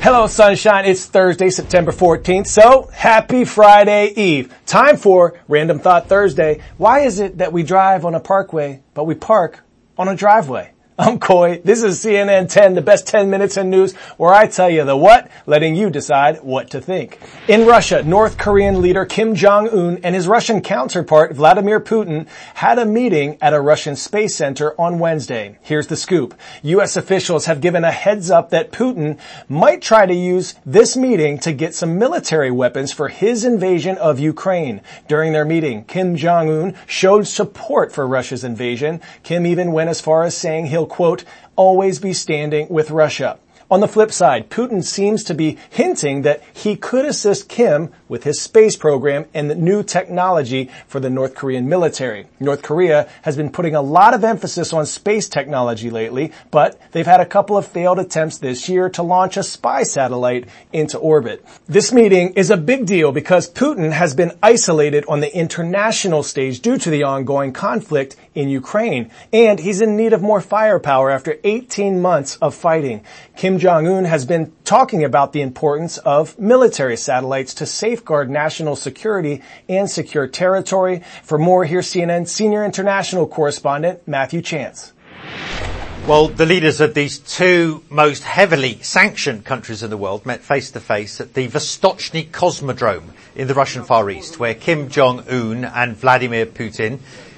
Hello, sunshine. It's Thursday, September 14th. So, happy Friday Eve. Time for Random Thought Thursday. Why is it that we drive on a parkway, but we park on a driveway? I'm Coy. This is CNN 10, the best 10 minutes in news, where I tell you the what, letting you decide what to think. In Russia, North Korean leader Kim Jong-un and his Russian counterpart Vladimir Putin had a meeting at a Russian space center on Wednesday. Here's the scoop. U.S. officials have given a heads up that Putin might try to use this meeting to get some military weapons for his invasion of Ukraine. During their meeting, Kim Jong-un showed support for Russia's invasion. Kim even went as far as saying he'll, quote, always be standing with Russia. On the flip side, Putin seems to be hinting that he could assist Kim with his space program and the new technology for the North Korean military. North Korea has been putting a lot of emphasis on space technology lately, but they've had a couple of failed attempts this year to launch a spy satellite into orbit. This meeting is a big deal because Putin has been isolated on the international stage due to the ongoing conflict in Ukraine, and he's in need of more firepower after 18 months of fighting. Kim Jong-un has been talking about the importance of military satellites to safeguard national security and secure territory. For more, here's CNN senior international correspondent Matthew Chance. Well, the leaders of these two most heavily sanctioned countries in the world met face-to-face at the Vostochny Cosmodrome in the Russian Far East, where Kim Jong-un and Vladimir Putin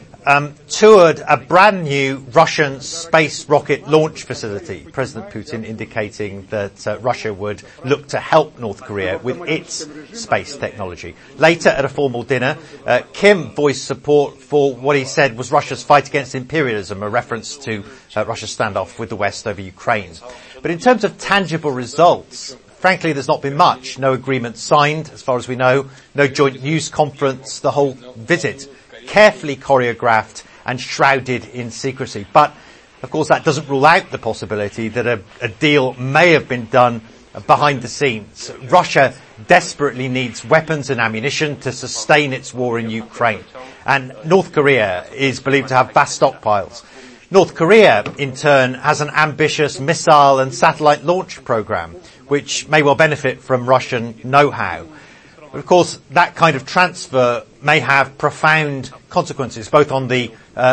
toured a brand new Russian space rocket launch facility. President Putin indicating that Russia would look to help North Korea with its space technology. Later, at a formal dinner, Kim voiced support for what he said was Russia's fight against imperialism, a reference to Russia's standoff with the West over Ukraine. But in terms of tangible results, frankly, there's not been much. No agreement signed, as far as we know. No joint news conference. The whole visit carefully choreographed and shrouded in secrecy. But, of course, that doesn't rule out the possibility that a deal may have been done behind the scenes. Russia desperately needs weapons and ammunition to sustain its war in Ukraine. And North Korea is believed to have vast stockpiles. North Korea, in turn, has an ambitious missile and satellite launch program, which may well benefit from Russian know-how. But of course, that kind of transfer may have profound consequences, both on the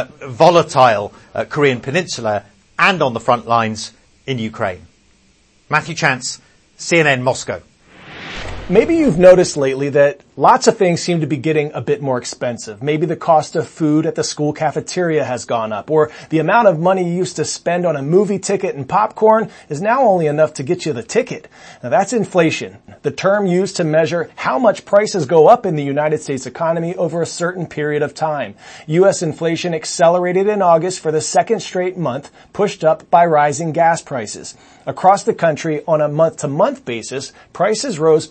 volatile Korean peninsula and on the front lines in Ukraine. Matthew Chance, CNN Moscow. Maybe you've noticed lately that lots of things seem to be getting a bit more expensive. Maybe the cost of food at the school cafeteria has gone up, or the amount of money you used to spend on a movie ticket and popcorn is now only enough to get you the ticket. Now that's inflation, the term used to measure how much prices go up in the United States economy over a certain period of time. U.S. inflation accelerated in August for the second straight month, pushed up by rising gas prices. Across the country, on a month-to-month basis, prices rose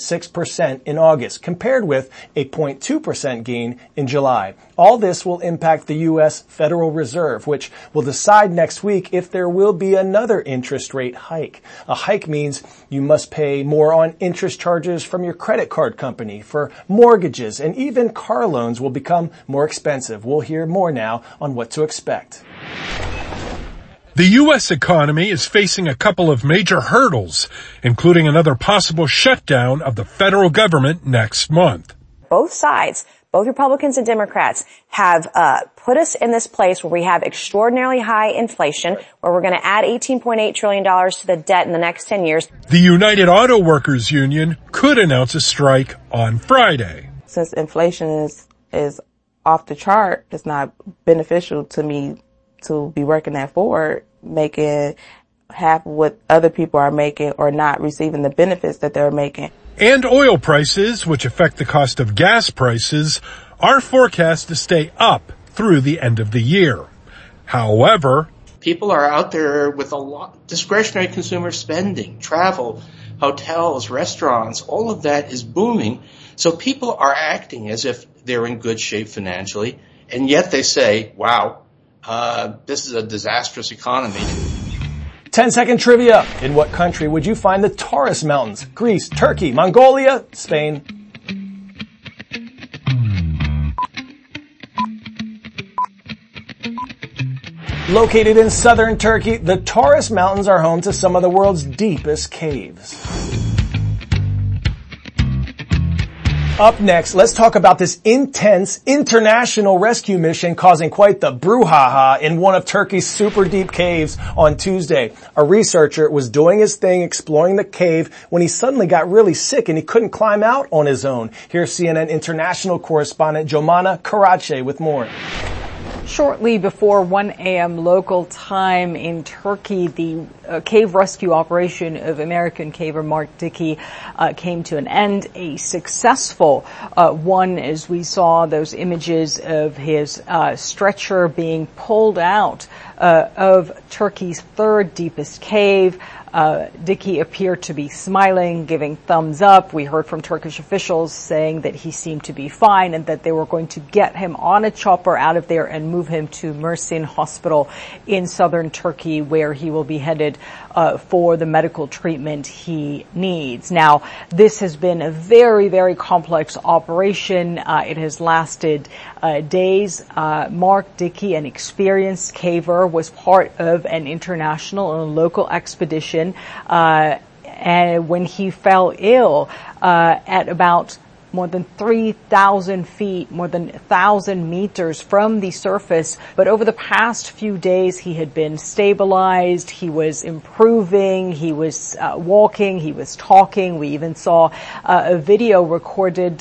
0.6% in August, compared with a 0.2% gain in July. All this will impact the U.S. Federal Reserve, which will decide next week if there will be another interest rate hike. A hike means you must pay more on interest charges from your credit card company for mortgages, and even car loans will become more expensive. We'll hear more now on what to expect. The U.S. economy is facing a couple of major hurdles, including another possible shutdown of the federal government next month. Both sides, both Republicans and Democrats, have put us in this place where we have extraordinarily high inflation, where we're going to add $18.8 trillion to the debt in the next 10 years. The United Auto Workers Union could announce a strike on Friday. Since inflation is off the chart, it's not beneficial to me to be working at Ford, making half what other people are making or not receiving the benefits that they're making. And oil prices, which affect the cost of gas prices, are forecast to stay up through the end of the year. However, people are out there with a lot discretionary consumer spending, travel, hotels, restaurants, all of that is booming. So people are acting as if they're in good shape financially, and yet they say, wow, this is a disastrous economy. 10-second trivia. In what country would you find the Taurus Mountains? Greece, Turkey, Mongolia, Spain. Located in southern Turkey, the Taurus Mountains are home to some of the world's deepest caves. Up next, let's talk about this intense international rescue mission causing quite the brouhaha in one of Turkey's super deep caves on Tuesday. A researcher was doing his thing exploring the cave when he suddenly got really sick and he couldn't climb out on his own. Here's CNN international correspondent Jomana Karache with more. Shortly before 1 a.m. local time in Turkey, the cave rescue operation of American caver Mark Dickey came to an end. A successful one, as we saw those images of his stretcher being pulled out of Turkey's third deepest cave. Dickey appeared to be smiling, giving thumbs up. We heard from Turkish officials saying that he seemed to be fine and that they were going to get him on a chopper out of there and move him to Mersin Hospital in southern Turkey, where he will be headed for the medical treatment he needs. Now, this has been a very, very complex operation. It has lasted days. Mark Dickey, an experienced caver, was part of an international and local expedition. And when he fell ill at about more than 3,000 feet, more than 1,000 meters from the surface. But over the past few days, he had been stabilized. He was improving. He was walking. He was talking. We even saw a video recorded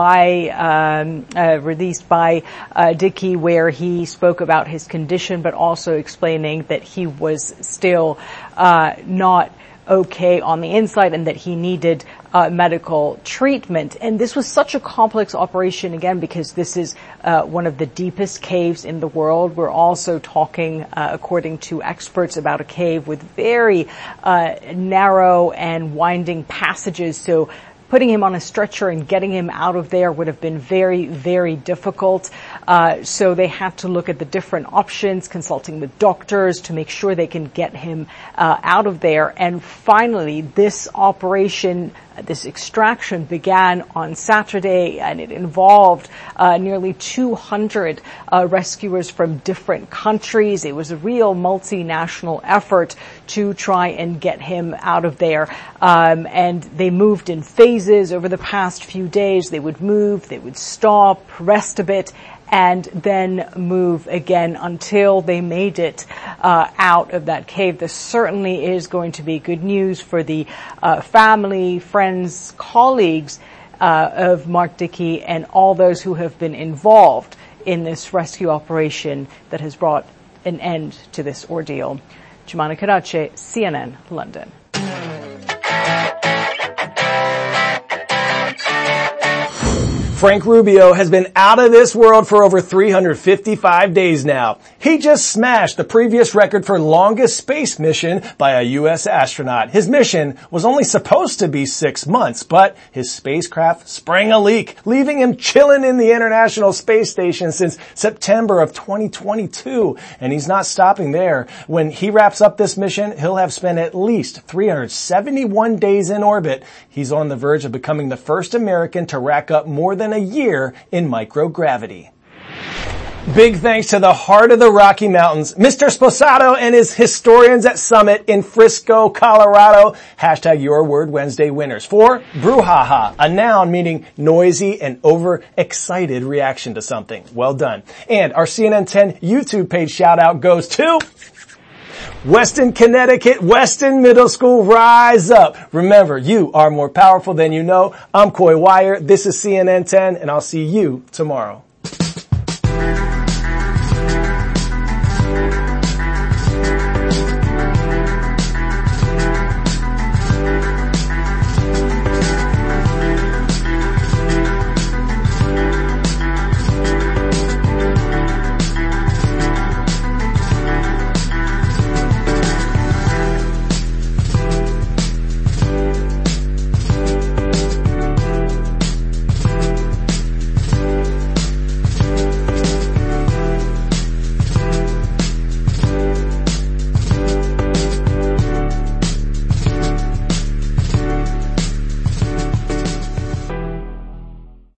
released by Dickey, where he spoke about his condition, but also explaining that he was still not okay on the inside and that he needed medical treatment. And this was such a complex operation, again, because this is one of the deepest caves in the world. We're also talking, according to experts, about a cave with very narrow and winding passages. So putting him on a stretcher and getting him out of there would have been very, very difficult. So they had to look at the different options, consulting with doctors to make sure they can get him out of there. And finally, this operation, this extraction began on Saturday, and it involved nearly 200 rescuers from different countries. It was a real multinational effort to try and get him out of there. And they moved in phases over the past few days. They would move, they would stop, rest a bit, and then move again until they made it out of that cave. This certainly is going to be good news for the family, friends, colleagues of Mark Dickey and all those who have been involved in this rescue operation that has brought an end to this ordeal. Jomana Karache, CNN, London. Frank Rubio has been out of this world for over 355 days now. He just smashed the previous record for longest space mission by a U.S. astronaut. His mission was only supposed to be 6 months, but his spacecraft sprang a leak, leaving him chilling in the International Space Station since September of 2022. And he's not stopping there. When he wraps up this mission, he'll have spent at least 371 days in orbit. He's on the verge of becoming the first American to rack up more than a year in microgravity. Big thanks to the heart of the Rocky Mountains, Mr. Sposato and his historians at Summit in Frisco, Colorado. Hashtag Your Word Wednesday winners. For brouhaha, a noun meaning noisy and overexcited reaction to something. Well done. And our CNN 10 YouTube page shout out goes to Weston, Connecticut, Weston Middle School, rise up. Remember, you are more powerful than you know. I'm Coy Wire. This is CNN 10, and I'll see you tomorrow.